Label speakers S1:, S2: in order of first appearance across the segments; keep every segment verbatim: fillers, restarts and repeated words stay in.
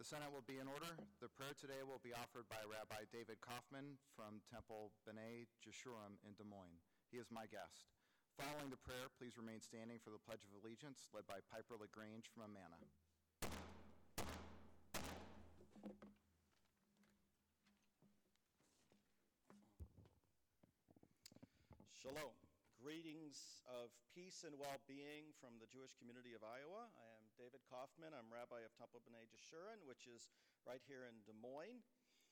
S1: Senate will be in order. The prayer today will be offered by Rabbi David Kaufman from Temple B'nai Jeshurun in Des Moines. He is my guest. Following the prayer, please remain standing for the Pledge of Allegiance, led by Piper LaGrange from Amana.
S2: Shalom. Greetings of peace and well-being from the Jewish community of Iowa. I am David Kaufman. I'm rabbi of Temple B'nai Jeshurun, which is right here in Des Moines.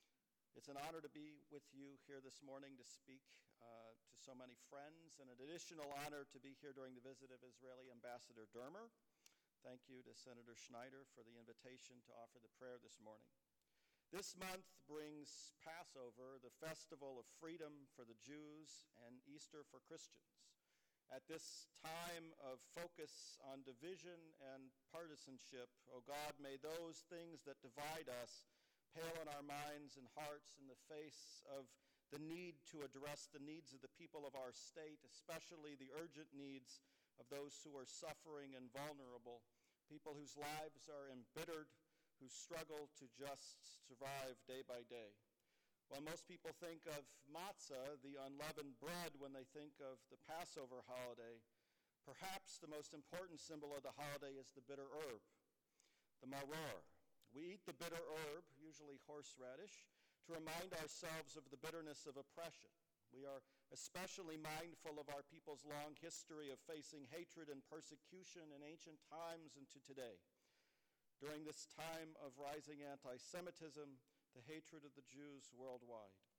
S2: It's an honor to be with you here this morning to speak uh, to so many friends, and an additional honor to be here during the visit of Israeli Ambassador Dermer. Thank you to Senator Schneider for the invitation to offer the prayer this morning. This month brings Passover, the festival of freedom for the Jews, and Easter for Christians. At this time of focus on division and partisanship, O God, may those things that divide us pale in our minds and hearts in the face of the need to address the needs of the people of our state, especially the urgent needs of those who are suffering and vulnerable, people whose lives are embittered, who struggle to just survive day by day. While most people think of matzah, the unleavened bread, when they think of the Passover holiday, perhaps the most important symbol of the holiday is the bitter herb, the maror. We eat the bitter herb, usually horseradish, to remind ourselves of the bitterness of oppression. We are especially mindful of our people's long history of facing hatred and persecution in ancient times and to today. During this time of rising anti-Semitism, the hatred of the Jews worldwide.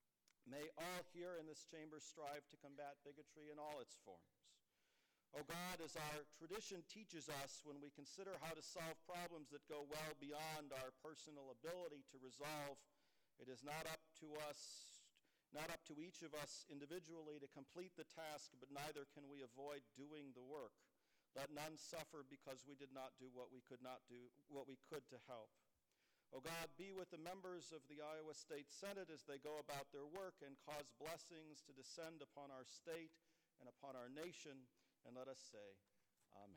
S2: May all here in this chamber strive to combat bigotry in all its forms. O God, as our tradition teaches us, when we consider how to solve problems that go well beyond our personal ability to resolve, it is not up to us, not up to each of us individually to complete the task, but neither can we avoid doing the work. Let none suffer because we did not do what we could not do, what we could to help. O God, be with the members of the Iowa State Senate as they go about their work, and cause blessings to descend upon our state and upon our nation. And let us say, Amen.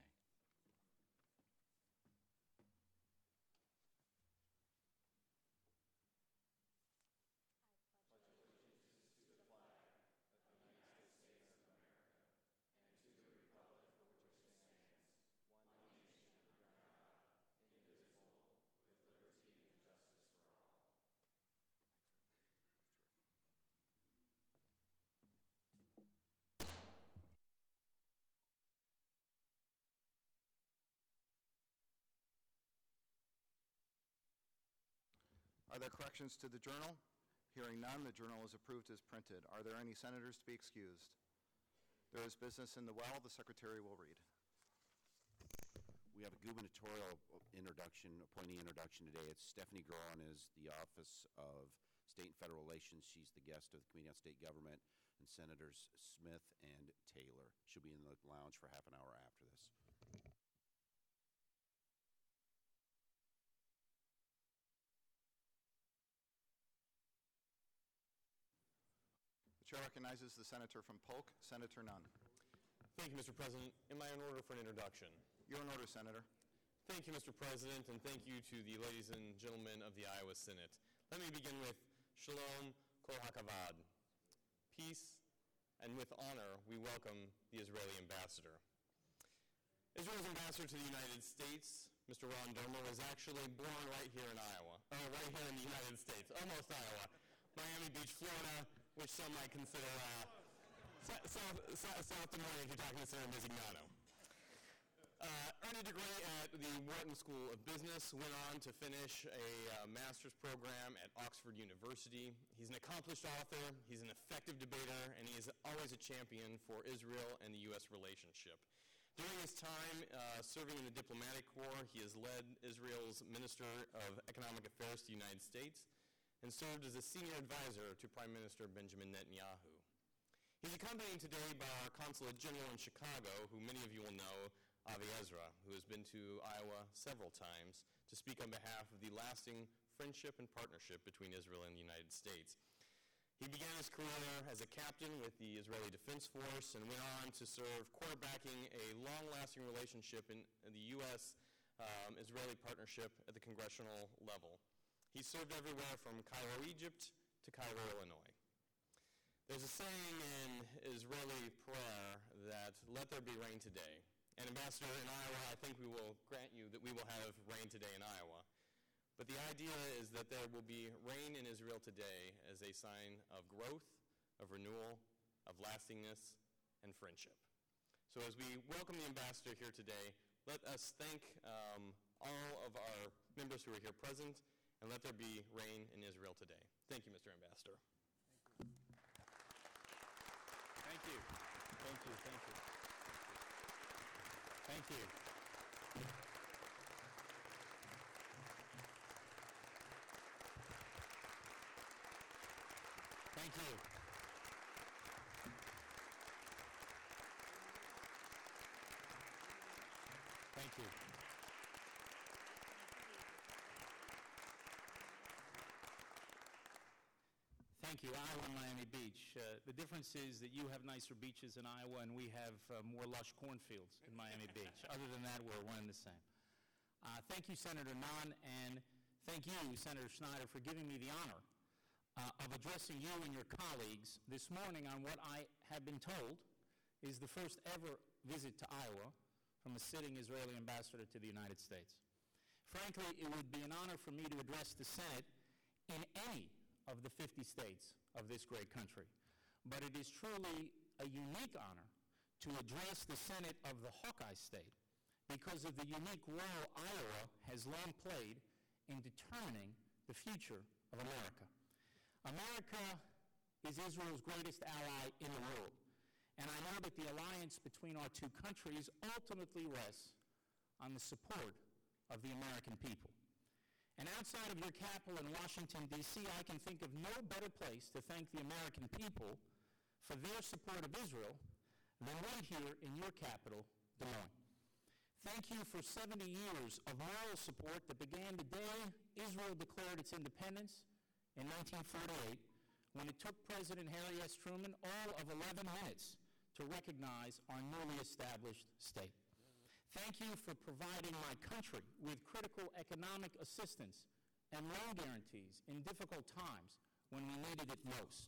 S1: Are there corrections to the journal? Hearing none, the journal is approved as printed. Are there any senators to be excused? There is business in the well. The secretary will read.
S3: We have a gubernatorial introduction, appointee introduction today. It's Stephanie Garon is the Office of State and Federal Relations. She's the guest of the Committee on State Government, and Senators Smith and Taylor. She'll be in the lounge for half an hour after this.
S1: The chair recognizes the senator from Polk, Senator Nunn.
S4: Thank you, Mister President. Am I in order for an introduction?
S1: You're in order, Senator.
S4: Thank you, Mister President, and thank you to the ladies and gentlemen of the Iowa Senate. Let me begin with Shalom Kol HaKavod, peace, and with honor, we welcome the Israeli ambassador. Israel's ambassador to the United States, Mister Ron Dermer, was actually born right here in Iowa, or right here in the United States, almost Iowa, Miami Beach, Florida, which some might consider uh, South, South, South Des Moines if you're talking to Senator Bisignano. Uh, earned a degree at the Wharton School of Business, went on to finish a uh, master's program at Oxford University. He's an accomplished author, he's an effective debater, and he is always a champion for Israel and the U S relationship. During his time uh, serving in the diplomatic corps, he has led Israel's Minister of Economic Affairs to the United States and served as a senior advisor to Prime Minister Benjamin Netanyahu. He's accompanied today by our Consulate General in Chicago, who many of you will know, Avi Ezra, who has been to Iowa several times to speak on behalf of the lasting friendship and partnership between Israel and the United States. He began his career as a captain with the Israeli Defense Force and went on to serve quarterbacking a long-lasting relationship in, in the U S um, Israeli partnership at the congressional level. He served everywhere from Cairo, Egypt to Cairo, Illinois. There's a saying in Israeli prayer that, "Let there be rain today." And Ambassador, in Iowa, I think we will grant you that we will have rain today in Iowa. But the idea is that there will be rain in Israel today as a sign of growth, of renewal, of lastingness, and friendship. So as we welcome the ambassador here today, let us thank um, all of our members who are here present, and let there be rain in Israel today. Thank you, Mister Ambassador.
S5: Thank you. Thank you. Thank you. Thank you. Thank you. Thank you. Thank you. Iowa and Miami Beach. Uh, the difference is that you have nicer beaches in Iowa and we have uh, more lush cornfields in Miami Beach. Other than that, we're one and the same. Uh, thank you, Senator Nunn, and thank you, Senator Schneider, for giving me the honor uh, of addressing you and your colleagues this morning on what I have been told is the first ever visit to Iowa from a sitting Israeli ambassador to the United States. Frankly, it would be an honor for me to address the Senate in any of the fifty states of this great country. But it is truly a unique honor to address the Senate of the Hawkeye State because of the unique role Iowa has long played in determining the future of America. America is Israel's greatest ally in the world, and I know that the alliance between our two countries ultimately rests on the support of the American people. And outside of your capital in Washington, D C, I can think of no better place to thank the American people for their support of Israel than right here in your capital, Des Moines. Thank you for seventy years of moral support that began the day Israel declared its independence in nineteen forty-eight, when it took President Harry S. Truman all of eleven minutes to recognize our newly established state. Thank you for providing my country with critical economic assistance and loan guarantees in difficult times when we needed it most.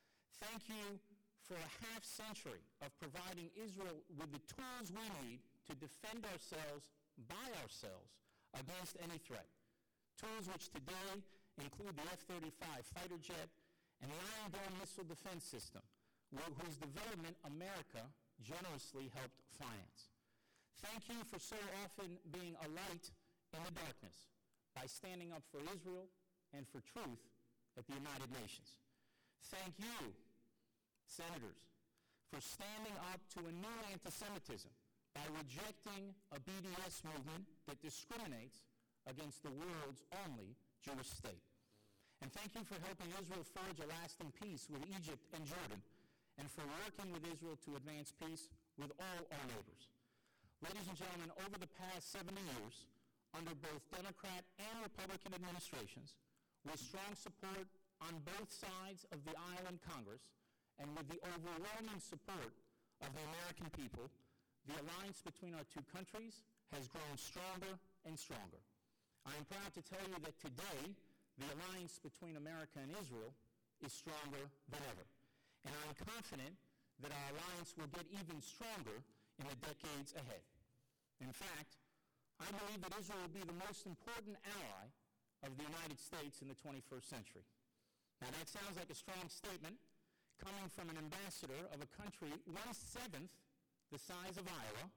S5: Thank you for a half century of providing Israel with the tools we need to defend ourselves by ourselves against any threat. Tools which today include the F thirty-five fighter jet and the Iron Dome missile defense system, whose development America generously helped finance. Thank you for so often being a light in the darkness by standing up for Israel and for truth at the United Nations. Thank you, senators, for standing up to a new anti-Semitism by rejecting a B D S movement that discriminates against the world's only Jewish state. And thank you for helping Israel forge a lasting peace with Egypt and Jordan, and for working with Israel to advance peace with all our neighbors. Ladies and gentlemen, over the past seventy years, under both Democrat and Republican administrations, with strong support on both sides of the aisle in Congress, and with the overwhelming support of the American people, the alliance between our two countries has grown stronger and stronger. I am proud to tell you that today, the alliance between America and Israel is stronger than ever. And I'm confident that our alliance will get even stronger in the decades ahead. In fact, I believe that Israel will be the most important ally of the United States in the twenty-first century. Now that sounds like a strong statement coming from an ambassador of a country one-seventh the size of Iowa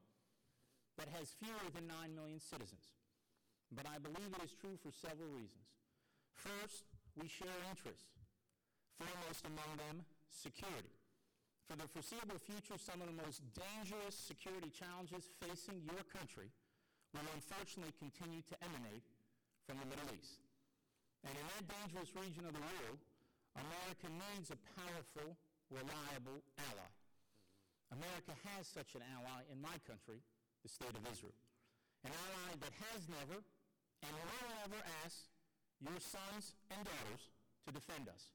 S5: that has fewer than nine million citizens. But I believe it is true for several reasons. First, we share interests, foremost among them, security. For the foreseeable future, some of the most dangerous security challenges facing your country will unfortunately continue to emanate from the Middle East. And in that dangerous region of the world, America needs a powerful, reliable ally. America has such an ally in my country, the state of Israel. An ally that has never and will never ask your sons and daughters to defend us.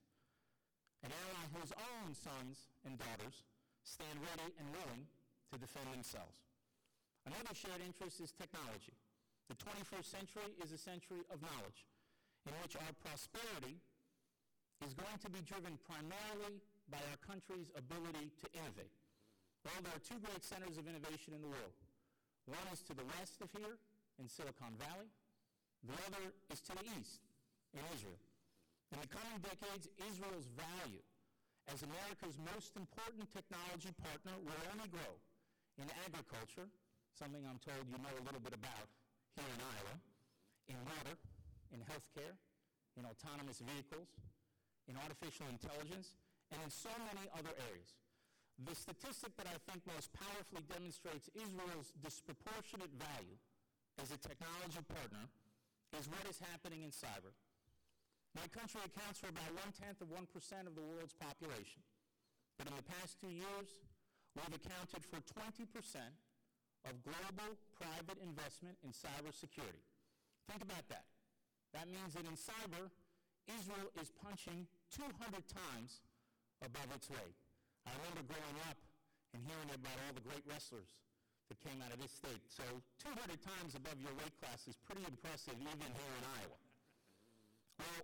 S5: An ally whose own sons and daughters stand ready and willing to defend themselves. Another shared interest is technology. The twenty-first century is a century of knowledge, in which our prosperity is going to be driven primarily by our country's ability to innovate. Well, there are two great centers of innovation in the world. One is to the west of here, in Silicon Valley. The other is to the east, in Israel. In the coming decades, Israel's value as America's most important technology partner will only grow in agriculture, something I'm told you know a little bit about here in Iowa, in water, in healthcare, in autonomous vehicles, in artificial intelligence, and in so many other areas. The statistic that I think most powerfully demonstrates Israel's disproportionate value as a technology partner is what is happening in cyber. My country accounts for about one-tenth of one percent of the world's population. But in the past two years, we've accounted for twenty percent of global private investment in cybersecurity. Think about that. That means that in cyber, Israel is punching two hundred times above its weight. I remember growing up and hearing about all the great wrestlers that came out of this state. So two hundred times above your weight class is pretty impressive even here in Iowa. Well,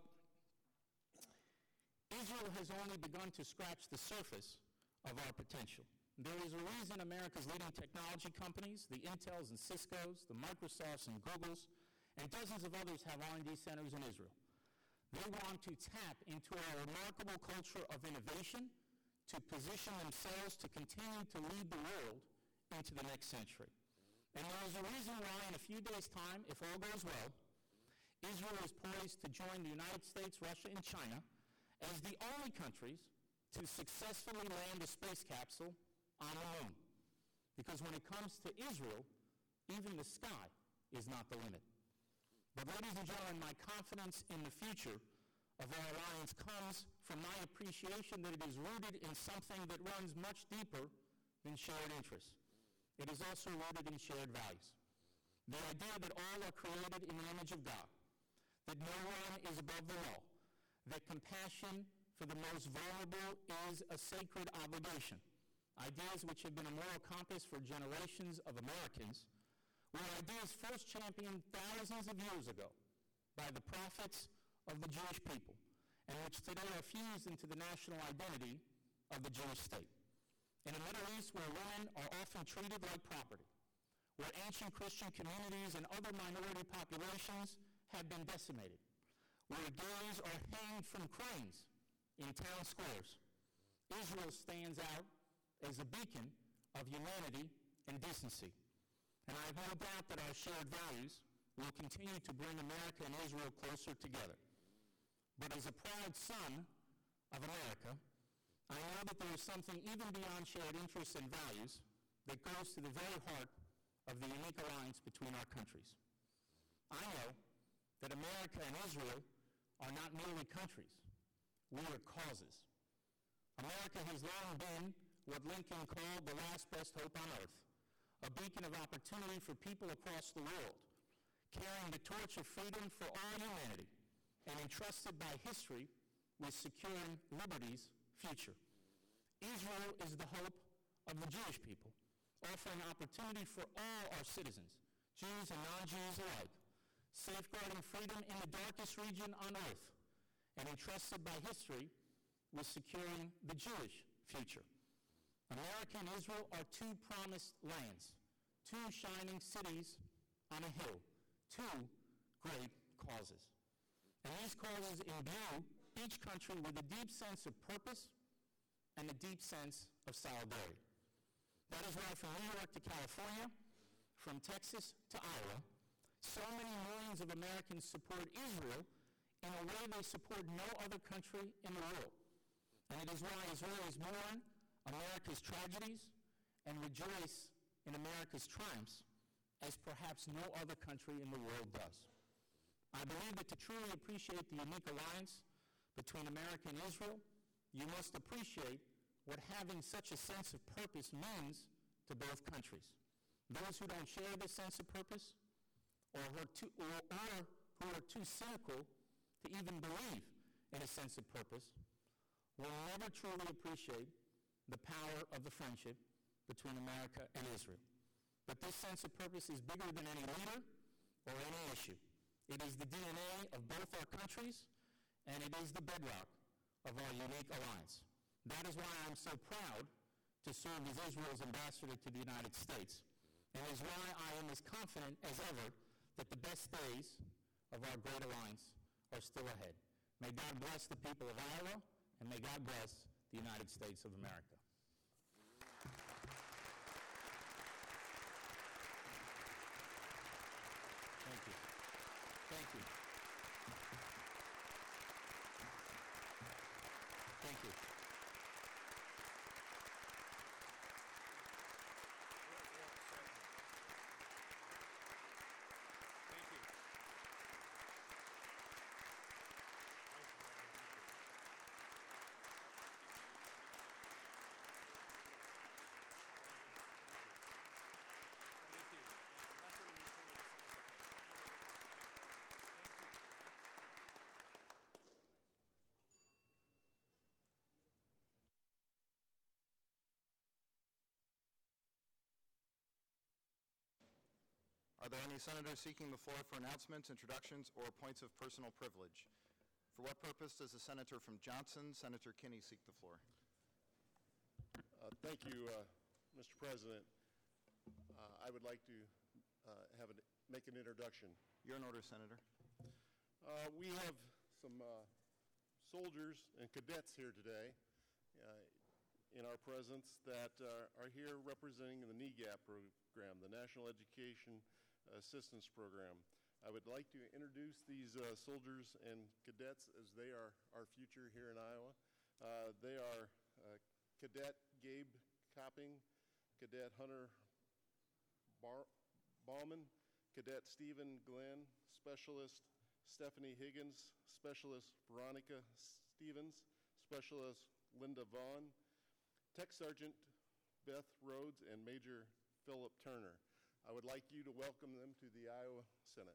S5: Israel has only begun to scratch the surface of our potential. There is a reason America's leading technology companies, the Intels and Ciscos, the Microsofts and Googles, and dozens of others have R and D centers in Israel. They want to tap into our remarkable culture of innovation to position themselves to continue to lead the world into the next century. And there is a reason why in a few days' time, if all goes well, Israel is poised to join the United States, Russia, and China as the only countries to successfully land a space capsule on the moon. Because when it comes to Israel, even the sky is not the limit. But ladies and gentlemen, my confidence in the future of our alliance comes from my appreciation that it is rooted in something that runs much deeper than shared interests. It is also rooted in shared values. The idea that all are created in the image of God, that no one is above the law, that compassion for the most vulnerable is a sacred obligation. Ideas which have been a moral compass for generations of Americans were ideas first championed thousands of years ago by the prophets of the Jewish people, and which today are fused into the national identity of the Jewish state. In a Middle East where women are often treated like property, where ancient Christian communities and other minority populations have been decimated, where gays are hanged from cranes in town squares, Israel stands out as a beacon of humanity and decency. And I have no doubt that our shared values will continue to bring America and Israel closer together. But as a proud son of America, I know that there is something even beyond shared interests and values that goes to the very heart of the unique alliance between our countries. I know that America and Israel are not merely countries. We are causes. America has long been what Lincoln called the last best hope on earth, a beacon of opportunity for people across the world, carrying the torch of freedom for all humanity, and entrusted by history with securing liberty's future. Israel is the hope of the Jewish people, offering opportunity for all our citizens, Jews and non-Jews alike, safeguarding freedom in the darkest region on earth, and entrusted by history with securing the Jewish future. America and Israel are two promised lands, two shining cities on a hill, two great causes. And these causes imbue each country with a deep sense of purpose and a deep sense of solidarity. That is why from New York to California, from Texas to Iowa, so many millions of Americans support Israel in a way they support no other country in the world. And it is why Israelis mourn America's tragedies and rejoice in America's triumphs as perhaps no other country in the world does. I believe that to truly appreciate the unique alliance between America and Israel, you must appreciate what having such a sense of purpose means to both countries. Those who don't share this sense of purpose, or who are too, or, or who are too cynical to even believe in a sense of purpose, will never truly appreciate the power of the friendship between America and Israel. But this sense of purpose is bigger than any leader, or any issue. It is the D N A of both our countries, and it is the bedrock of our unique alliance. That is why I'm so proud to serve as Israel's ambassador to the United States, and is why I am as confident as ever that the best days of our great alliance are still ahead. May God bless the people of Iowa, and may God bless the United States of America. Thank you. Thank you. Thank you.
S1: Are there any senators seeking the floor for announcements, introductions, or points of personal privilege? For what purpose does the senator from Johnson, Senator Kinney, seek the floor?
S6: Uh, Thank you, uh, Mister President. Uh, I would like to uh, have an, make an introduction.
S1: You're in order, Senator.
S6: Uh, We have some uh, soldiers and cadets here today uh, in our presence that uh, are here representing the NEGAP program, the National Education Assistance Program. I would like to introduce these uh, soldiers and cadets as they are our future here in Iowa. Uh, they are uh, Cadet Gabe Copping, Cadet Hunter Bar- Bauman, Cadet Stephen Glenn, Specialist Stephanie Higgins, Specialist Veronica Stevens, Specialist Linda Vaughn, Tech Sergeant Beth Rhodes, and Major Philip Turner. I would like you to welcome them to the Iowa Senate.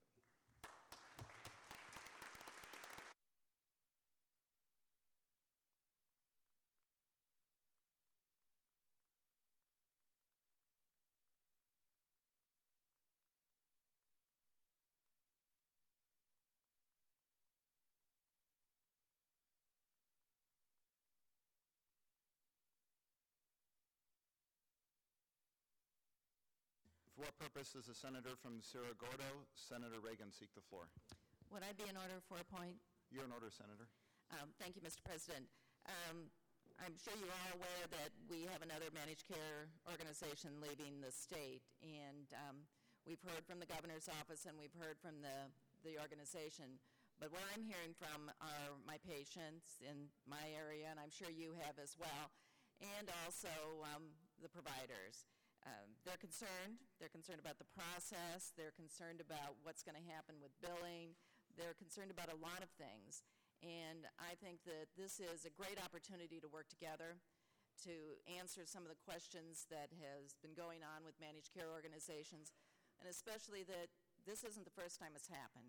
S1: For what purpose does the senator from Cerro Gordo, Senator Reagan, seek the floor?
S7: Would I be in order for a point?
S1: You're in order, Senator.
S7: Um, Thank you, Mister President. Um, I'm sure you're all aware that we have another managed care organization leaving the state, and um, we've heard from the governor's office and we've heard from the, the organization. But what I'm hearing from are my patients in my area, and I'm sure you have as well, and also um, the providers. Um, they're concerned. They're concerned about the process. They're concerned about what's going to happen with billing. They're concerned about a lot of things. And I think that this is a great opportunity to work together to answer some of the questions that has been going on with managed care organizations, and especially that this isn't the first time it's happened.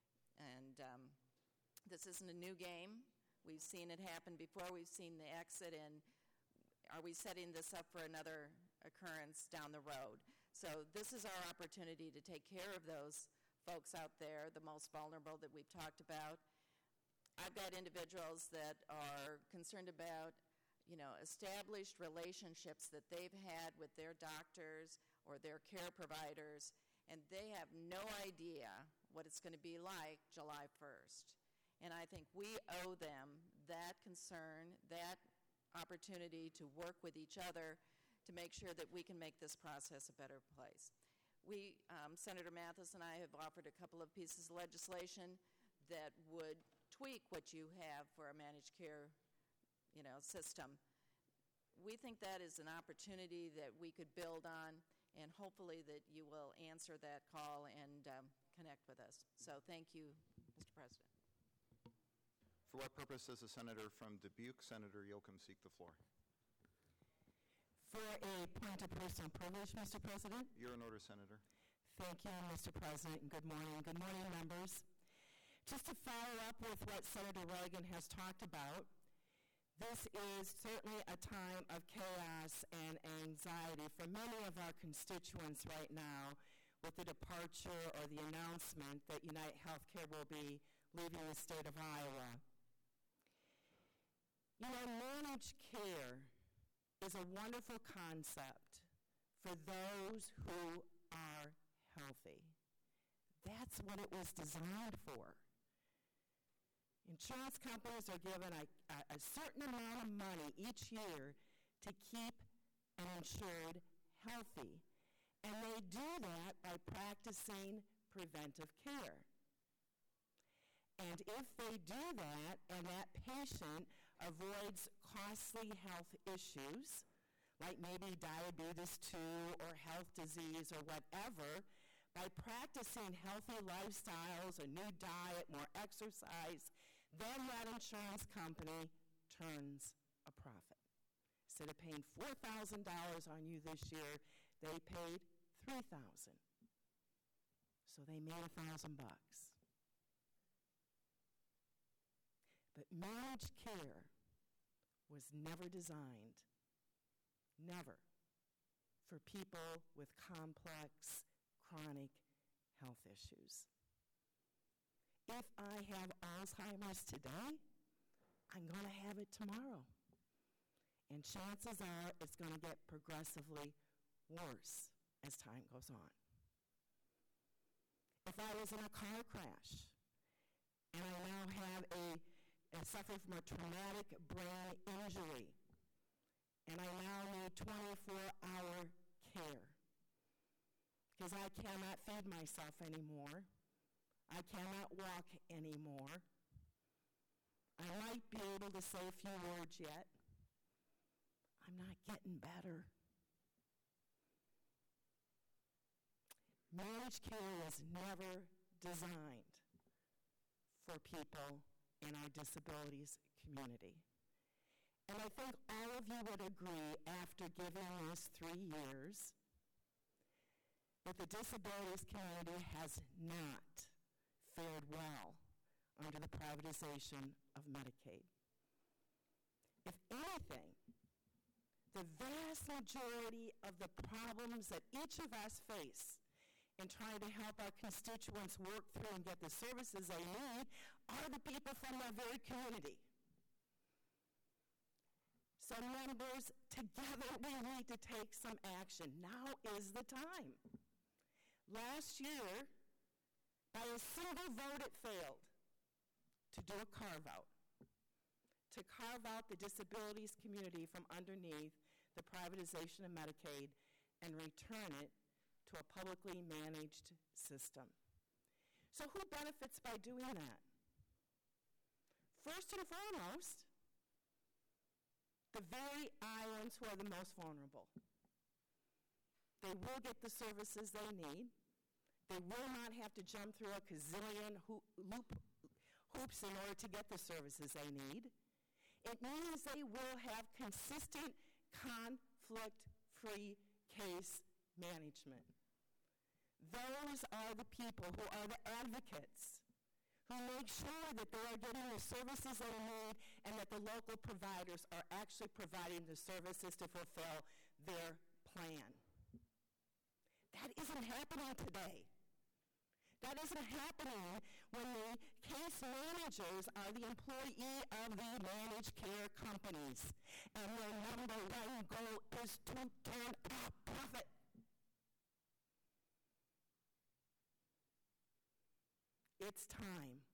S7: And um, this isn't a new game. We've seen it happen before. We've seen the exit, and are we setting this up for another occurrence down the road? So this is our opportunity to take care of those folks out there, the most vulnerable that we've talked about. I've got individuals that are concerned about, you know, established relationships that they've had with their doctors or their care providers, and they have no idea what it's going to be like July first. And I think we owe them that concern, that opportunity to work with each other to make sure that we can make this process a better place. We, um, Senator Mathis and I have offered a couple of pieces of legislation that would tweak what you have for a managed care, you know, system. We think that is an opportunity that we could build on, and hopefully that you will answer that call and um, connect with us. So thank you, Mister President.
S1: For what purpose does the senator from Dubuque, Senator Yoakum, seek the floor?
S8: For a point of personal privilege, Mister President.
S1: You're in order, Senator.
S8: Thank you, Mister President, and good morning. Good morning, members. Just to follow up with what Senator Reagan has talked about, this is certainly a time of chaos and anxiety for many of our constituents right now with the departure or the announcement that United Healthcare will be leaving the state of Iowa. You know, managed care is a wonderful concept for those who are healthy. That's what it was designed for. Insurance companies are given a, a, a certain amount of money each year to keep an insured healthy. And they do that by practicing preventive care. And if they do that and that patient avoids costly health issues, like maybe diabetes two or health disease or whatever, by practicing healthy lifestyles, a new diet, more exercise, then that insurance company turns a profit. Instead of paying four thousand dollars on you this year, they paid three thousand dollars. So they made a thousand bucks. But managed care was never designed, never, for people with complex, chronic health issues. If I have Alzheimer's today, I'm going to have it tomorrow. And chances are it's going to get progressively worse as time goes on. If I was in a car crash and I now have a, a suffer from a traumatic brain injury and I now need twenty-four hour care because I cannot feed myself anymore, I cannot walk anymore, I might be able to say a few words yet, I'm not getting better. Managed care was never designed for people in our disabilities community. And I think all of you would agree after giving this three years that the disabilities community has not fared well under the privatization of Medicaid. If anything, the vast majority of the problems that each of us face in trying to help our constituents work through and get the services they need are the people from our very community. So members, together we need to take some action. Now is the time. Last year, by a single vote, it failed to do a carve-out, to carve out the disabilities community from underneath the privatization of Medicaid and return it to a publicly managed system. So who benefits by doing that? First and foremost, the very Iowans who are the most vulnerable. They will get the services they need. They will not have to jump through a gazillion ho- loop, hoops in order to get the services they need. It means they will have consistent, conflict-free case management. Those are the people who are the advocates, who make sure that they are getting the services they need and that the local providers are actually providing the services to fulfill their plan. That isn't happening today. That isn't happening when the case managers are the employee of the managed care companies, and their number one goal is to turn a profit. It's time.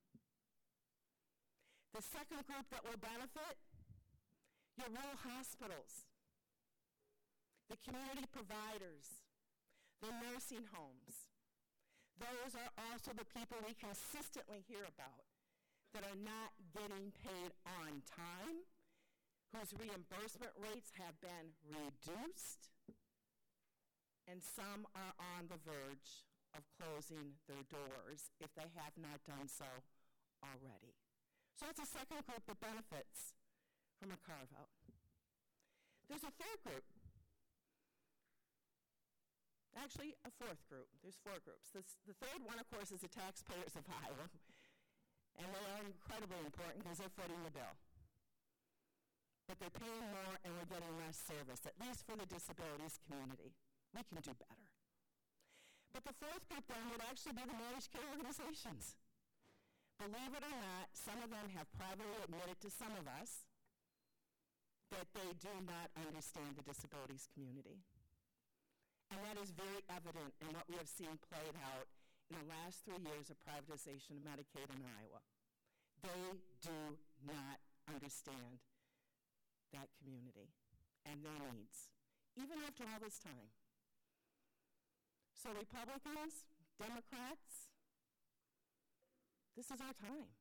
S8: The second group that will benefit, your rural hospitals, the community providers, the nursing homes. Those are also the people we consistently hear about that are not getting paid on time, whose reimbursement rates have been reduced, and some are on the verge of closing their doors if they have not done so already. So that's a second group that benefits from a carve-out. There's a third group. Actually, a fourth group. There's four groups. This, the third one, of course, is the taxpayers of Iowa. And they are incredibly important because they're footing the bill. But they're paying more and we're getting less service, at least for the disabilities community. We can do better. But the fourth group then would actually be the managed care organizations. Believe it or not, some of them have privately admitted to some of us that they do not understand the disabilities community. And that is very evident in what we have seen played out in the last three years of privatization of Medicaid in Iowa. They do not understand that community and their needs, even after all this time. So Republicans, Democrats, this is our time.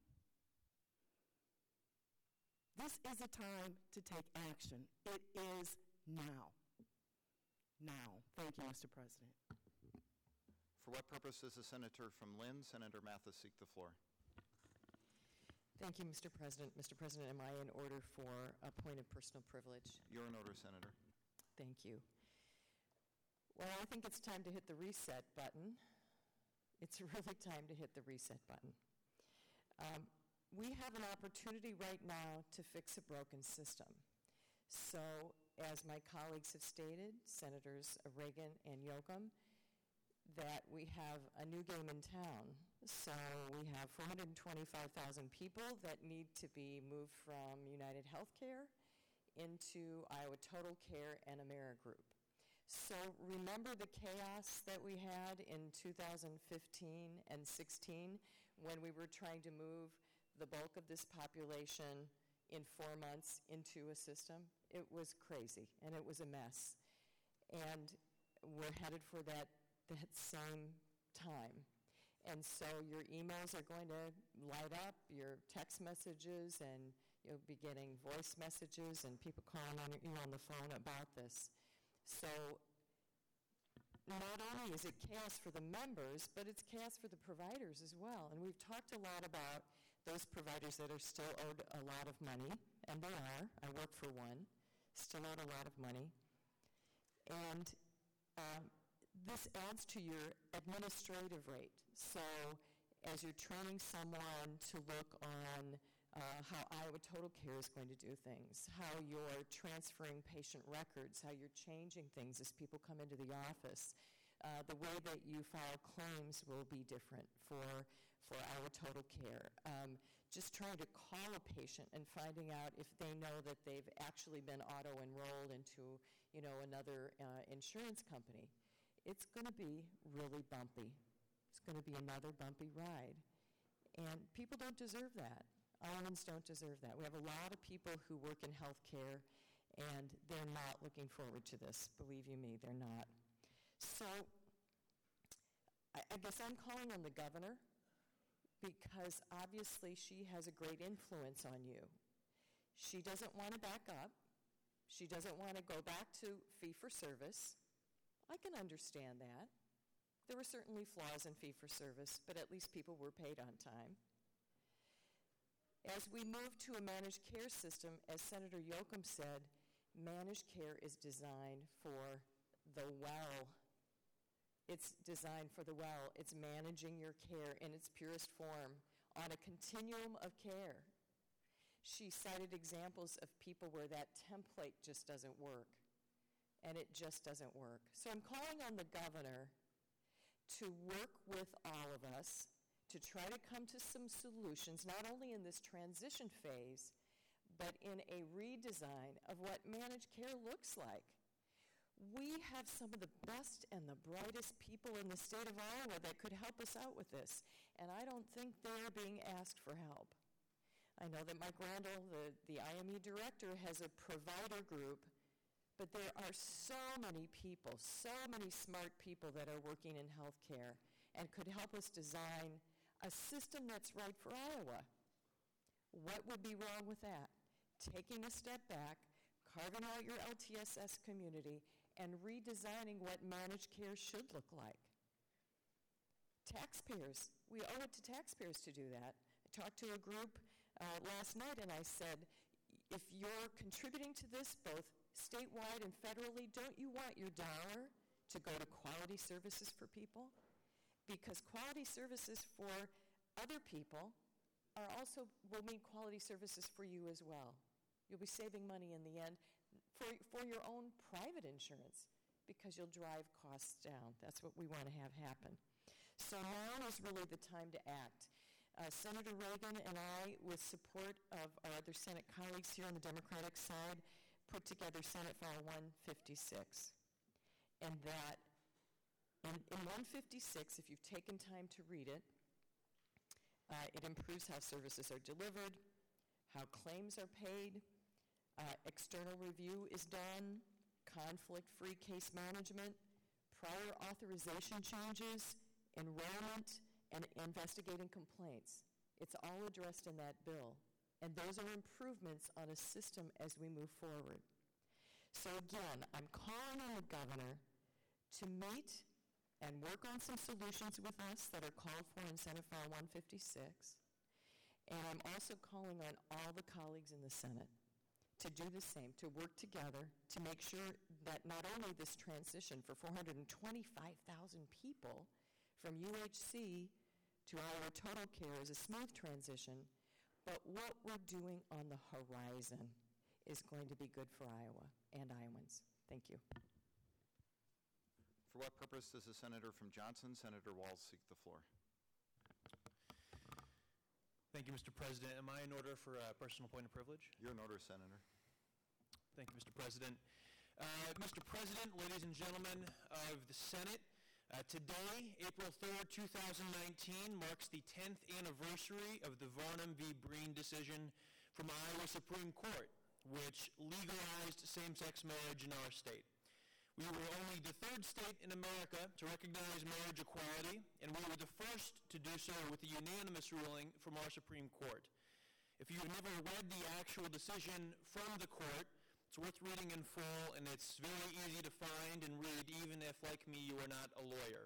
S8: This is a time to take action. It is now. Now. Thank you, Mister President.
S1: For what purpose does the senator from Lynn, Senator Mathis, seek the floor?
S9: Thank you, Mister President. Mister President, am I in order for a point of personal privilege?
S1: You're in order, Senator.
S9: Thank you. Well, I think it's time to hit the reset button. It's really time to hit the reset button. Um, we have an opportunity right now to fix a broken system. So, as my colleagues have stated, Senators Reagan and Yoakum, that we have a new game in town. So we have four hundred twenty-five thousand people that need to be moved from United Healthcare into Iowa Total Care and AmeriGroup. So remember the chaos that we had in two thousand fifteen and sixteen when we were trying to move the bulk of this population in four months into a system? It was crazy, and it was a mess. And we're headed for that, that same time. And so your emails are going to light up, your text messages, and you'll be getting voice messages and people calling on you on the phone about this. So not only is it chaos for the members, but it's chaos for the providers as well. And we've talked a lot about those providers that are still owed a lot of money, and they are. I work for one, still owed a lot of money. And um, this adds to your administrative rate. So as you're training someone to look on uh, how Iowa Total Care is going to do things, how you're transferring patient records, how you're changing things as people come into the office, uh, the way that you file claims will be different for, for Iowa Total Care. Um, just trying to call a patient and finding out if they know that they've actually been auto-enrolled into, you know, another uh, insurance company. It's going to be really bumpy. It's going to be another bumpy ride. And people don't deserve that. Iowans don't deserve that. We have a lot of people who work in healthcare, and they're not looking forward to this. Believe you me, they're not. So I, I guess I'm calling on the governor because obviously she has a great influence on you. She doesn't want to back up. She doesn't want to go back to fee-for-service. I can understand that. There were certainly flaws in fee-for-service, but at least people were paid on time. As we move to a managed care system, as Senator Yoakum said, managed care is designed for the well. It's designed for the well. It's managing your care in its purest form on a continuum of care. She cited examples of people where that template just doesn't work, and it just doesn't work. So I'm calling on the governor to work with all of us to try to come to some solutions, not only in this transition phase, but in a redesign of what managed care looks like. We have some of the best and the brightest people in the state of Iowa that could help us out with this, and I don't think they're being asked for help. I know that Mike Randall, the, the I M E director, has a provider group, but there are so many people, so many smart people that are working in healthcare and could help us design a system that's right for Iowa. What would be wrong with that? Taking a step back, carving out your L T S S community, and redesigning what managed care should look like. Taxpayers, we owe it to taxpayers to do that. I talked to a group uh, last night and I said, if you're contributing to this both statewide and federally, don't you want your dollar to go to quality services for people? Because quality services for other people are also will mean quality services for you as well. You'll be saving money in the end for, for your own private insurance because you'll drive costs down. That's what we want to have happen. So now is really the time to act. Uh, Senator Reagan and I, with support of our other Senate colleagues here on the Democratic side, put together Senate File one fifty-six. And that, in, in one fifty-six, if you've taken time to read it, uh, it improves how services are delivered, how claims are paid, uh, external review is done, conflict-free case management, prior authorization changes, enrollment, and investigating complaints. It's all addressed in that bill. And those are improvements on a system as we move forward. So again, I'm calling on the governor to meet and work on some solutions with us that are called for in Senate File one fifty-six. And I'm also calling on all the colleagues in the Senate to do the same, to work together to make sure that not only this transition for four hundred twenty-five thousand people from U H C to Iowa Total Care is a smooth transition, but what we're doing on the horizon is going to be good for Iowa and Iowans. Thank you.
S1: For what purpose does the senator from Johnson, Senator Walz, seek the floor?
S10: Thank you, Mister President. Am I in order for a personal point of privilege?
S1: You're in order, Senator.
S10: Thank you, Mister President. Uh, Mister President, ladies and gentlemen of the Senate, uh, today, April third, two thousand nineteen, marks the tenth anniversary of the Varnum v. Breen decision from Iowa Supreme Court, which legalized same-sex marriage in our state. We were only the third state in America to recognize marriage equality, and we were the first to do so with a unanimous ruling from our Supreme Court. If you've never read the actual decision from the court, it's worth reading in full, and it's very easy to find and read, even if, like me, you are not a lawyer.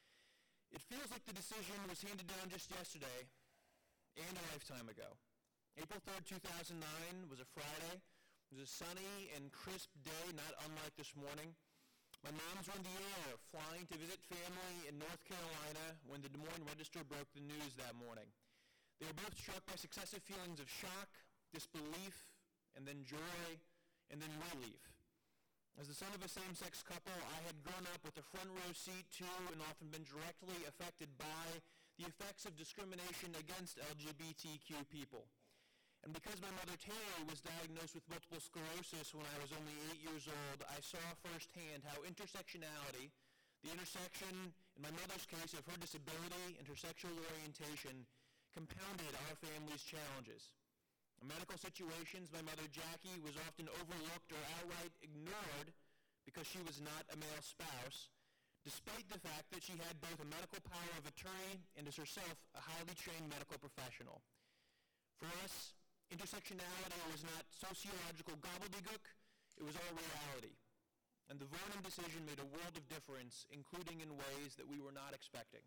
S10: It feels like the decision was handed down just yesterday and a lifetime ago. April third, two thousand nine was a Friday. It was a sunny and crisp day, not unlike this morning. My moms were in the air, flying to visit family in North Carolina when the Des Moines Register broke the news that morning. They were both struck by successive feelings of shock, disbelief, and then joy, and then relief. As the son of a same-sex couple, I had grown up with a front row seat to and often been directly affected by the effects of discrimination against L G B T Q people. And because my mother Terry was diagnosed with multiple sclerosis when I was only eight years old, I saw firsthand how intersectionality, the intersection, in my mother's case, of her disability and her sexual orientation, compounded our family's challenges. In medical situations, my mother Jackie was often overlooked or outright ignored because she was not a male spouse, despite the fact that she had both a medical power of attorney and is herself a highly trained medical professional. For us, intersectionality was not sociological gobbledygook, it was our reality. And the Varnum decision made a world of difference, including in ways that we were not expecting.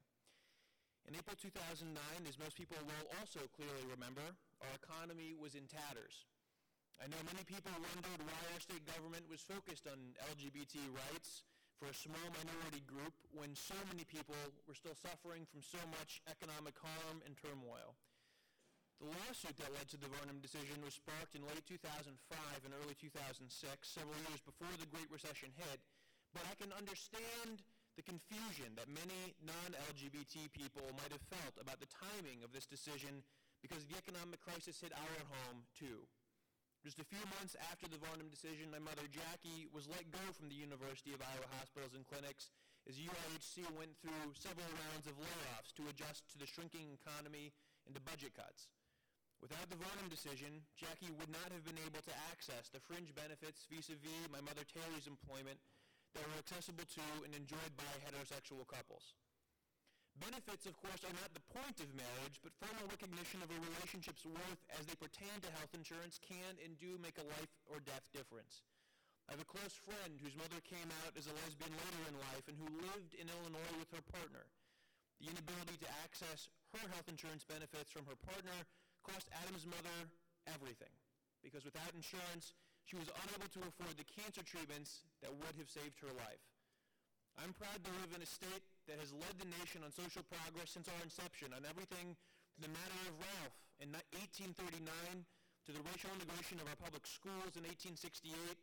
S10: In April two thousand nine, as most people will also clearly remember, our economy was in tatters. I know many people wondered why our state government was focused on L G B T rights for a small minority group when so many people were still suffering from so much economic harm and turmoil. The lawsuit that led to the Varnum decision was sparked in late two thousand five and early two thousand six, several years before the Great Recession hit, but I can understand the confusion that many non-L G B T people might have felt about the timing of this decision because the economic crisis hit our home, too. Just a few months after the Varnum decision, my mother Jackie was let go from the University of Iowa hospitals and clinics as U I H C went through several rounds of layoffs to adjust to the shrinking economy and to budget cuts. Without the Varnum decision, Jackie would not have been able to access the fringe benefits vis-a-vis my mother Terry's employment that were accessible to and enjoyed by heterosexual couples. Benefits, of course, are not the point of marriage, but formal recognition of a relationship's worth as they pertain to health insurance can and do make a life or death difference. I have a close friend whose mother came out as a lesbian later in life and who lived in Illinois with her partner. The inability to access her health insurance benefits from her partner cost Adam's mother everything, because without insurance, she was unable to afford the cancer treatments that would have saved her life. I'm proud to live in a state that has led the nation on social progress since our inception, on everything from the matter of Ralph in eighteen thirty-nine to the racial integration of our public schools in eighteen sixty-eight,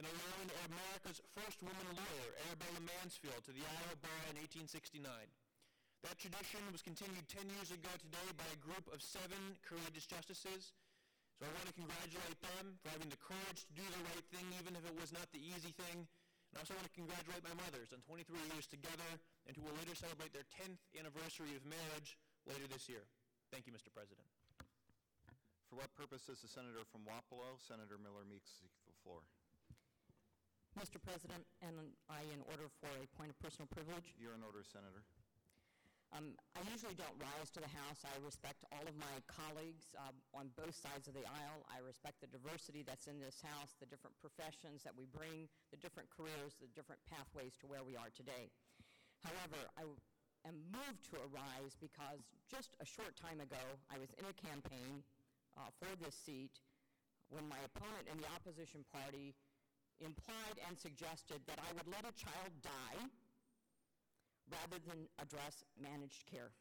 S10: in allowing America's first woman lawyer, Arabella Mansfield, to the Iowa bar in eighteen sixty-nine. That tradition was continued ten years ago today by a group of seven courageous justices. So I want to congratulate them for having the courage to do the right thing, even if it was not the easy thing. And I also want to congratulate my mothers on twenty-three years together and who will later celebrate their tenth anniversary of marriage later this year. Thank you, Mister President.
S1: For what purpose does the senator from Wapello, Senator Miller Meeks, seek the floor?
S11: Mister President, and I, in order for a point of personal privilege.
S1: You're in order, Senator.
S11: Um, I usually don't rise to the House. I respect all of my colleagues uh, on both sides of the aisle. I respect the diversity that's in this House, the different professions that we bring, the different careers, the different pathways to where we are today. However, I am moved to arise because just a short time ago, I was in a campaign uh, for this seat when my opponent in the opposition party implied and suggested that I would let a child die rather than address managed care.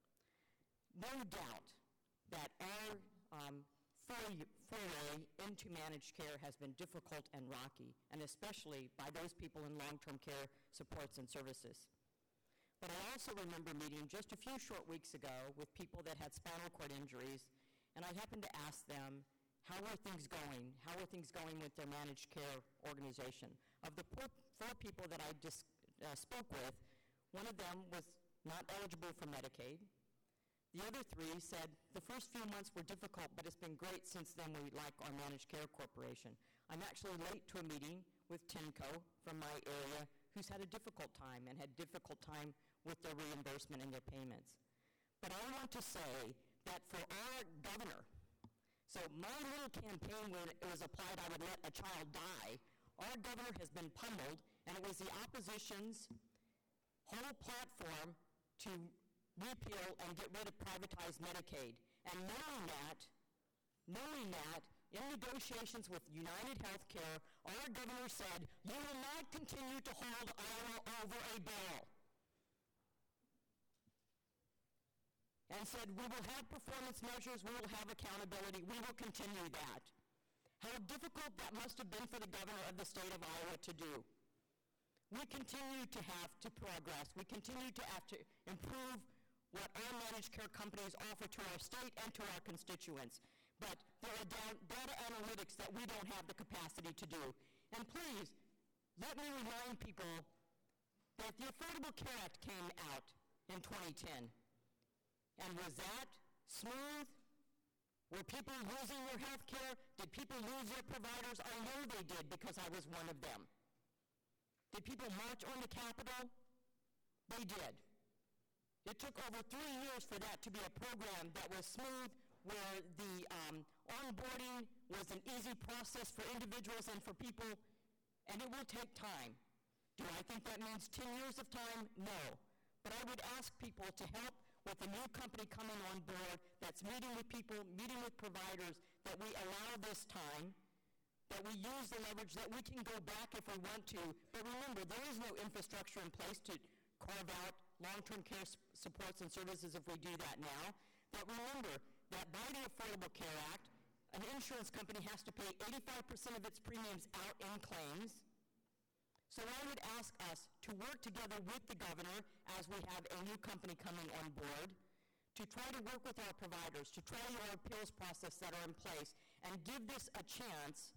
S11: No doubt that our um, foray, foray into managed care has been difficult and rocky, and especially by those people in long-term care supports and services. But I also remember meeting just a few short weeks ago with people that had spinal cord injuries, and I happened to ask them, how are things going? How are things going with their managed care organization? Of the four, four people that I just uh, spoke with, one of them was not eligible for Medicaid. The other three said, the first few months were difficult, but it's been great since then we like our managed care corporation. I'm actually late to a meeting with Tenco from my area who's had a difficult time and had difficult time with their reimbursement and their payments. But I want to say that for our governor, so my little campaign when it was applied I would let a child die, our governor has been pummeled, and it was the opposition's whole platform to repeal and get rid of privatized Medicaid. And knowing that, knowing that, in negotiations with United Healthcare, our governor said, you will not continue to hold Iowa over a barrel. And said, we will have performance measures, we will have accountability, we will continue that. How difficult that must have been for the governor of the state of Iowa to do. We continue to have to progress. We continue to have to improve what our managed care companies offer to our state and to our constituents. But there are da- data analytics that we don't have the capacity to do. And please, let me remind people that the Affordable Care Act came out in twenty ten. And was that smooth? Were people losing their health care? Did people lose their providers? I know they did because I was one of them. Did people march on the Capitol? They did. It took over three years for that to be a program that was smooth, where the um, onboarding was an easy process for individuals and for people, and it will take time. Do I think that means ten years of time? No. But I would ask people to help with a new company coming on board that's meeting with people, meeting with providers, that we allow this time, that we use the leverage, that we can go back if we want to. But remember, there is no infrastructure in place to carve out long-term care s- supports and services if we do that now. But remember that by the Affordable Care Act, an insurance company has to pay eighty-five percent of its premiums out in claims. So I would ask us to work together with the governor as we have a new company coming on board, to try to work with our providers, to try our appeals process that are in place, and give this a chance.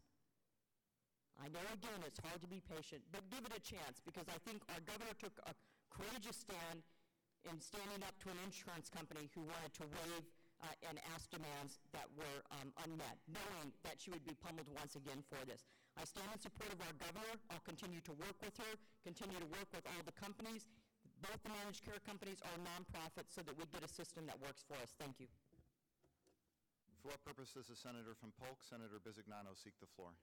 S11: I know, again, it's hard to be patient, but give it a chance, because I think our governor took a courageous stand in standing up to an insurance company who wanted to waive uh, and ask demands that were um, unmet, knowing that she would be pummeled once again for this. I stand in support of our governor. I'll continue to work with her, continue to work with all the companies. Both the managed care companies are nonprofits so that we get a system that works for us. Thank you.
S1: For what purpose does the senator from Polk, Senator Bisignano, seek the floor?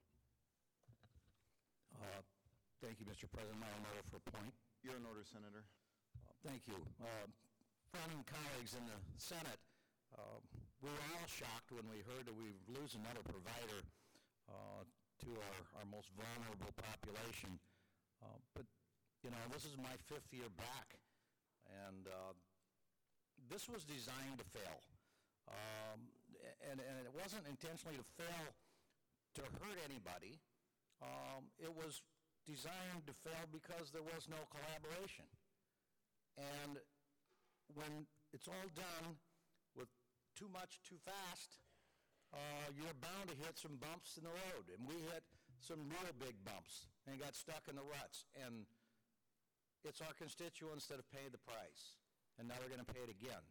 S12: Uh, Thank you, Mister President. I'm in order for a point.
S1: You're in order, Senator.
S12: Uh, Thank you. Uh, Friend and colleagues in the Senate, uh, we were all shocked when we heard that we lose another provider uh, to our, our most vulnerable population. Uh, but, you know, this is my fifth year back, and uh, this was designed to fail. Um, and, and it wasn't intentionally to fail to hurt anybody. um, it was designed to fail because there was no collaboration. And when it's all done with too much too fast, uh, you're bound to hit some bumps in the road. And we hit some real big bumps and got stuck in the ruts. And it's our constituents that have paid the price. And now they're going to pay it again.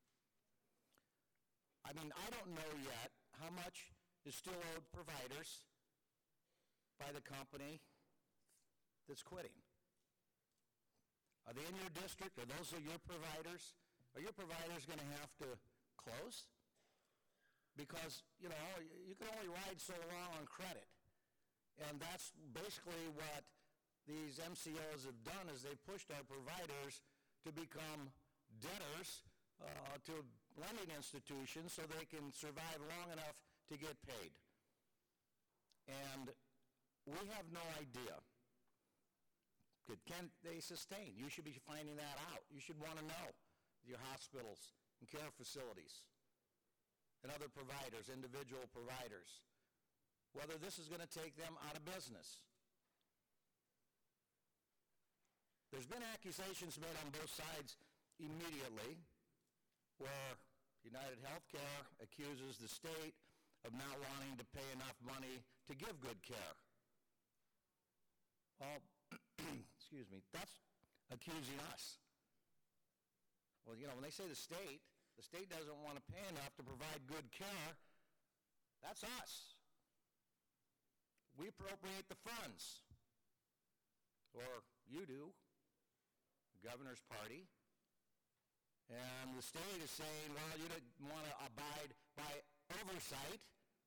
S12: I mean, I don't know yet how much is still owed providers by the company that's quitting. Are they in your district? Are those are your providers? Are your providers going to have to close? Because, you know, you can only ride so long on credit. And that's basically what these M C Os have done, is they've pushed our providers to become debtors uh, to lending institutions so they can survive long enough to get paid. And we have no idea. Can they sustain? You should be finding that out. You should want to know your hospitals and care facilities and other providers, individual providers, whether this is going to take them out of business. There's been accusations made on both sides immediately, where United Healthcare accuses the state of not wanting to pay enough money to give good care. Well, excuse me, that's accusing us. Well, you know, when they say the state, the state doesn't want to pay enough to provide good care, that's us. We appropriate the funds, or you do, the governor's party. And the state is saying, well, you didn't want to abide by oversight.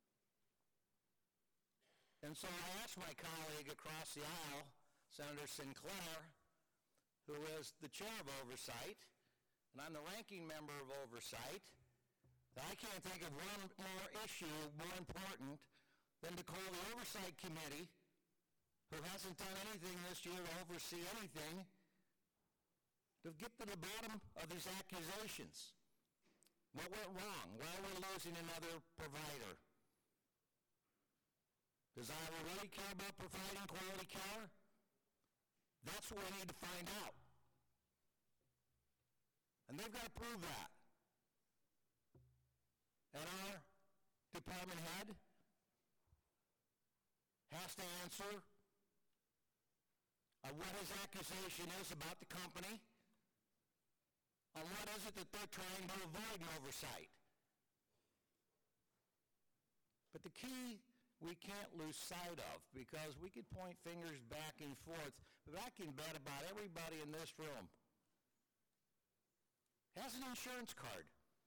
S12: And so I asked my colleague across the aisle, Senator Sinclair, who is the chair of oversight, and I'm the ranking member of oversight, that I can't think of one more issue more important than to call the oversight committee, who hasn't done anything this year to oversee anything, to get to the bottom of these accusations. What went wrong? Why are we losing another provider? Does Iowa really care about providing quality care? That's what we need to find out. And they've got to prove that. And our department head has to answer uh, what his accusation is about the company, on what is it that they're trying to avoid in oversight. But the key we can't lose sight of, because we could point fingers back and forth, but I can bet about everybody in this room has an insurance card.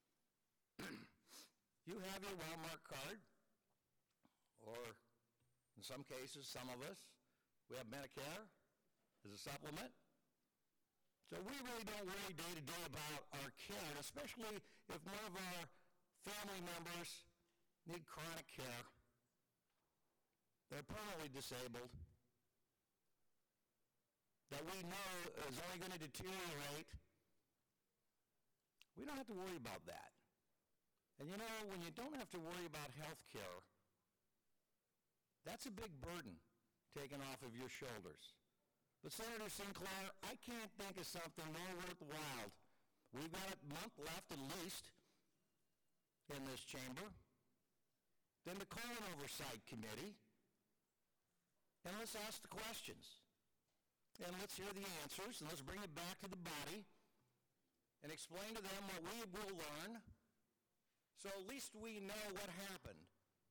S12: You have your Walmart card, or in some cases, some of us, we have Medicare as a supplement. So we really don't worry day to day about our care, and especially if one of our family members need chronic care. They're permanently disabled, that we know is only going to deteriorate. We don't have to worry about that. And you know, when you don't have to worry about health care, that's a big burden taken off of your shoulders. But Senator Sinclair, I can't think of something more worthwhile. We've got a month left at least in this chamber than to call an oversight committee, and let's ask the questions. And let's hear the answers, and let's bring it back to the body and explain to them what we will learn, so at least we know what happened,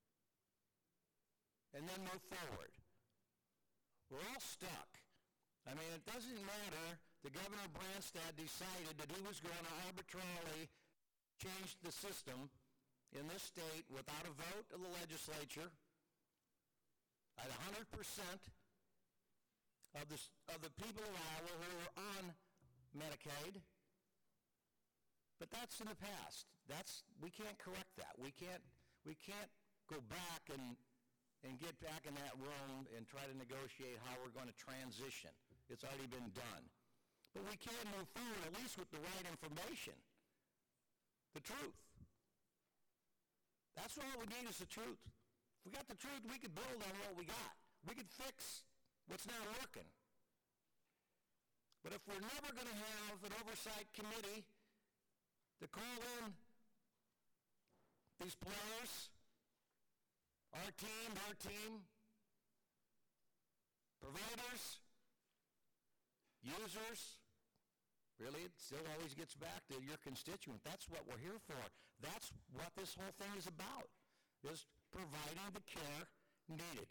S12: and then move forward. We're all stuck. I mean, it doesn't matter. The Governor Branstad decided that he was going to arbitrarily change the system in this state without a vote of the legislature at one hundred percent of the, of the people of Iowa who are on Medicaid. But that's in the past. That's, we can't correct that. We can't, we can't go back and, and get back in that room and try to negotiate how we're going to transition. It's already been done. But we can move forward at least with the right information, the truth. That's all we need is the truth. If we got the truth, we could build on what we got. we could fix what's not working. But if we're never going to have an oversight committee to call in these players, our team, our team, providers, users, really, it still always gets back to your constituent. That's what we're here for. That's what this whole thing is about, is providing the care needed.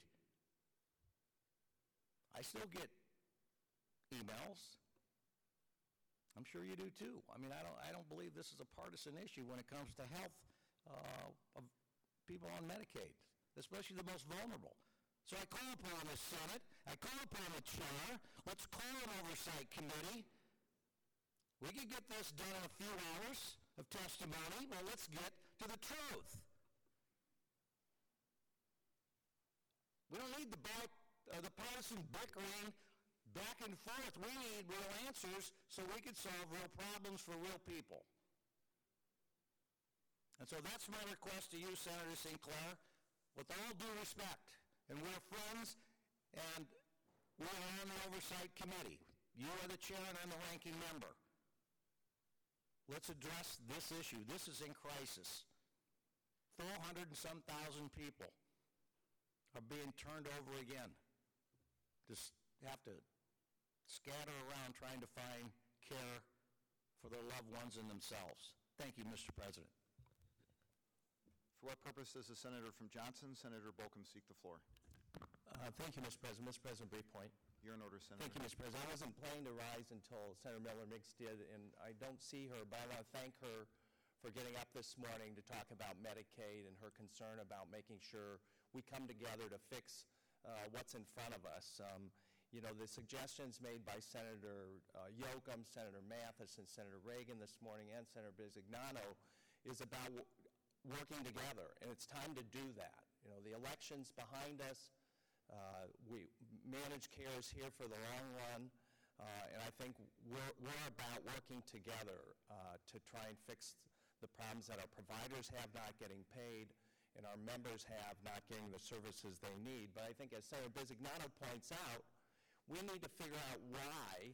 S12: I still get emails. I'm sure you do too. I mean, I don't, I don't believe this is a partisan issue when it comes to health uh, of people on Medicaid, especially the most vulnerable. So I call upon the Senate, I call upon the chair, let's call an oversight committee. We can get this done in a few hours of testimony. Well, let's get to the truth. We don't need the, back, uh, the partisan bickering back and forth. We need real answers so we can solve real problems for real people. And so that's my request to you, Senator Sinclair, with all due respect. And we're friends, and we're on the Oversight Committee. You are the chair and I'm the ranking member. Let's address this issue. This is in crisis. four hundred and some thousand people are being turned over again. Just have to scatter around trying to find care for their loved ones and themselves. Thank you, Mister President.
S1: For what purpose does the senator from Johnson, Senator Bolcom, seek the floor?
S13: Uh, thank you, Mister President. Mister President, brief point.
S1: You're in order, Senator.
S13: Thank you, Mister President. I wasn't planning to rise until Senator Miller-Mix did, and I don't see her, but I want to thank her for getting up this morning to talk about Medicaid and her concern about making sure we come together to fix uh, what's in front of us. Um, you know, the suggestions made by Senator uh, Yoakum, Senator Mathis, and Senator Reagan this morning, and Senator Bisignano, is about w- working together, and it's time to do that. You know, the election's behind us. Uh, we managed care is here for the long run, uh, and I think we're, we're about working together uh, to try and fix the problems that our providers have not getting paid and our members have not getting the services they need. But I think, as Senator Bisignano points out, we need to figure out why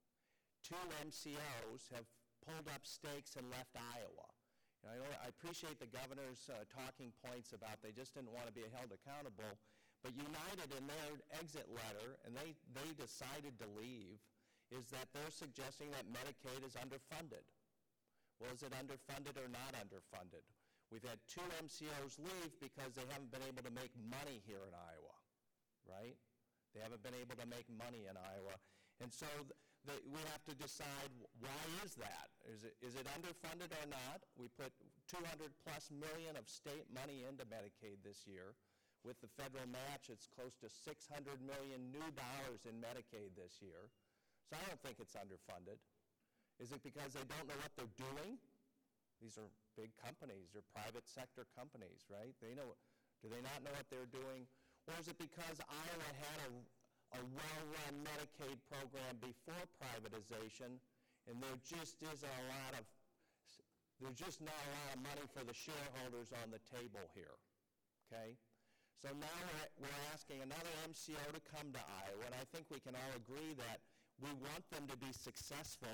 S13: two M C Os have pulled up stakes and left Iowa. You know, I, I appreciate the governor's uh, talking points about they just didn't want to be held accountable. But United, in their exit letter, and they, they decided to leave, is that they're suggesting that Medicaid is underfunded. Well, is it underfunded or not underfunded? We've had two M C Os leave because they haven't been able to make money here in Iowa, right? They haven't been able to make money in Iowa. And so th- th- we have to decide, why is that? Is it, is it underfunded or not? We put two hundred plus million of state money into Medicaid this year. With the federal match, it's close to six hundred million new dollars in Medicaid this year. So I don't think it's underfunded. Is it because they don't know what they're doing? These are big companies. They're private sector companies, right? They know. Do they not know what they're doing? Or is it because Iowa had a, a well-run Medicaid program before privatization, and there just isn't a lot of, there's just not a lot of money for the shareholders on the table here, okay? So now we're, we're asking another M C O to come to Iowa, and I think we can all agree that we want them to be successful,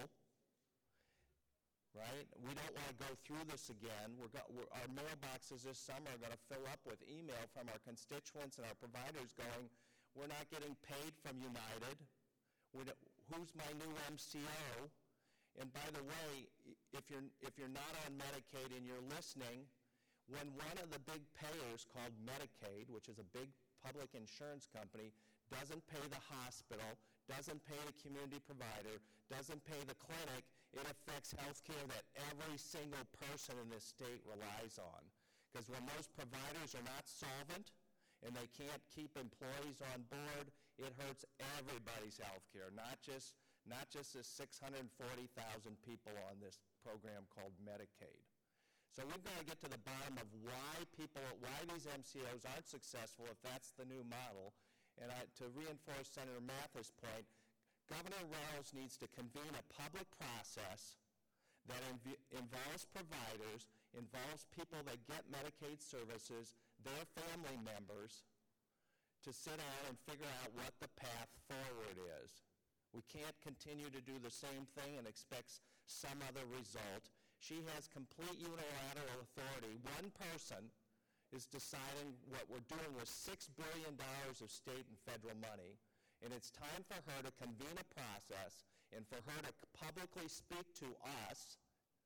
S13: right? We don't want to go through this again. We're go, we're, our mailboxes this summer are going to fill up with email from our constituents and our providers going, we're not getting paid from United. We don't, who's my new M C O? And by the way, if you're, if you're not on Medicaid and you're listening, when one of the big payers called Medicaid, which is a big public insurance company, doesn't pay the hospital, doesn't pay the community provider, doesn't pay the clinic, it affects health care that every single person in this state relies on. Because when those providers are not solvent and they can't keep employees on board, it hurts everybody's health care, not just, not just the six hundred forty thousand people on this program called Medicaid. So we've got to get to the bottom of why people, why these M C Os aren't successful if that's the new model. And I, to reinforce Senator Mathis' point, Governor Reynolds needs to convene a public process that inv- involves providers, involves people that get Medicaid services, their family members, to sit down and figure out what the path forward is. We can't continue to do the same thing and expect some other result. She has complete unilateral authority. One person is deciding what we're doing with six billion dollars of state and federal money, and it's time for her to convene a process and for her to publicly speak to us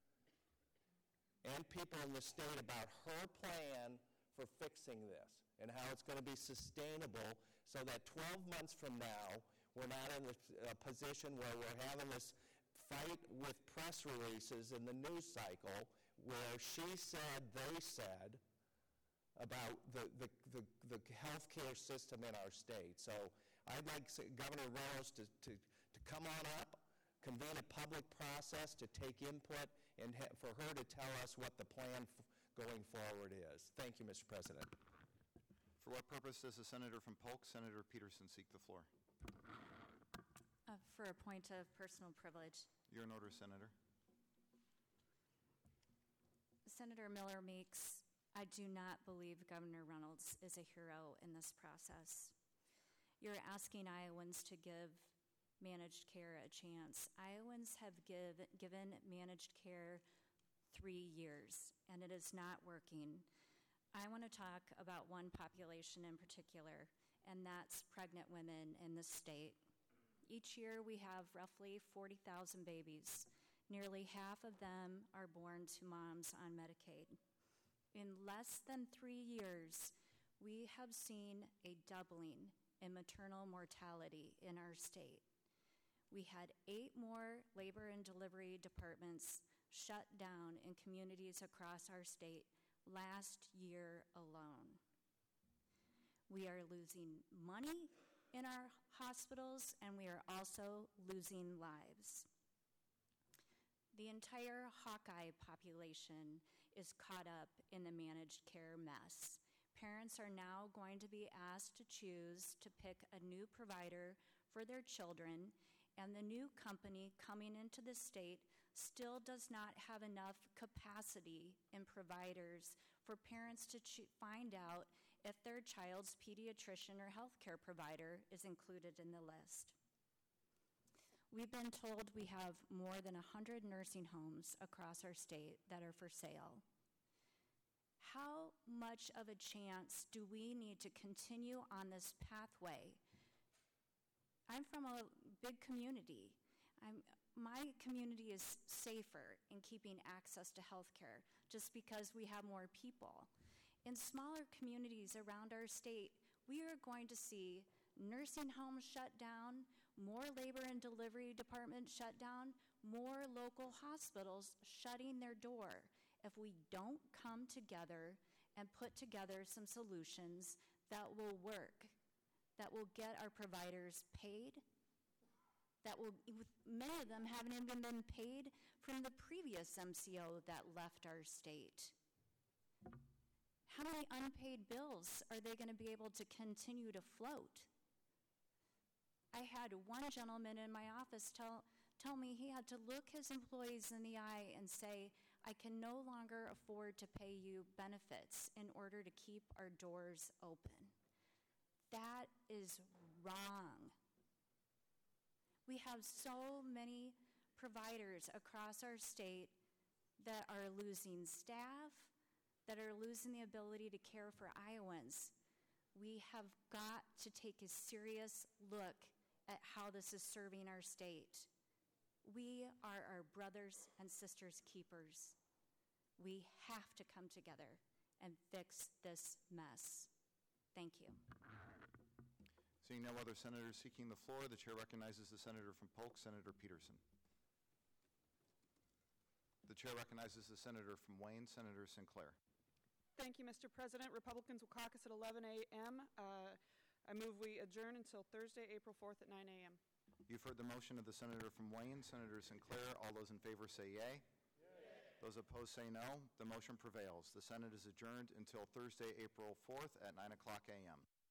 S13: and people in the state about her plan for fixing this and how it's going to be sustainable so that twelve months from now, we're not in a uh, position where we're having this fight with press releases in the news cycle where she said, they said, about the, the, the, the health care system in our state. So I'd like Governor Rose to, to, to come on up, convene a public process to take input, and ha- for her to tell us what the plan f- going forward is. Thank you, Mister President.
S1: For what purpose does the senator from Polk, Senator Peterson, seek the floor?
S14: Uh, for a point of personal privilege.
S1: You're in order, Senator.
S14: Senator Miller Meeks, I do not believe Governor Reynolds is a hero in this process. You're asking Iowans to give managed care a chance. Iowans have give, given managed care three years, and it is not working. I want to talk about one population in particular, and that's pregnant women in the state. Each year we have roughly forty thousand babies. Nearly half of them are born to moms on Medicaid. In less than three years, we have seen a doubling in maternal mortality in our state. We had eight more labor and delivery departments shut down in communities across our state last year alone. We are losing money in our hospitals, and we are also losing lives. The entire Hawkeye population is caught up in the managed care mess. Parents are now going to be asked to choose to pick a new provider for their children, and the new company coming into the state still does not have enough capacity in providers for parents to cho- find out if their child's pediatrician or healthcare provider is included in the list. We've been told we have more than one hundred nursing homes across our state that are for sale. How much of a chance do we need to continue on this pathway? I'm from a big community. I'm, my community is safer in keeping access to health care just because we have more people. In smaller communities around our state, we are going to see nursing homes shut down, more labor and delivery departments shut down, more local hospitals shutting their door if we don't come together and put together some solutions that will work, that will get our providers paid, that will, many of them haven't even been paid from the previous M C O that left our state. How many unpaid bills are they going to be able to continue to float? I had one gentleman in my office tell, tell me he had to look his employees in the eye and say, I can no longer afford to pay you benefits in order to keep our doors open. That is wrong. We have so many providers across our state that are losing staff, that are losing the ability to care for Iowans. We have got to take a serious look at how this is serving our state. We are our brothers and sisters keepers. We have to come together and fix this mess. Thank you.
S1: Seeing no other senators seeking the floor, the chair recognizes the senator from Polk, Senator Peterson. The chair recognizes the senator from Wayne, Senator Sinclair.
S15: Thank you, Mister President. Republicans will caucus at eleven a.m. Uh, I move we adjourn until Thursday, April fourth at nine a.m.
S1: You've heard the motion of the senator from Wayne, Senator Sinclair. All those in favor say yea. Yea. Those opposed say no. The motion prevails. The Senate is adjourned until Thursday, April fourth at nine o'clock a.m.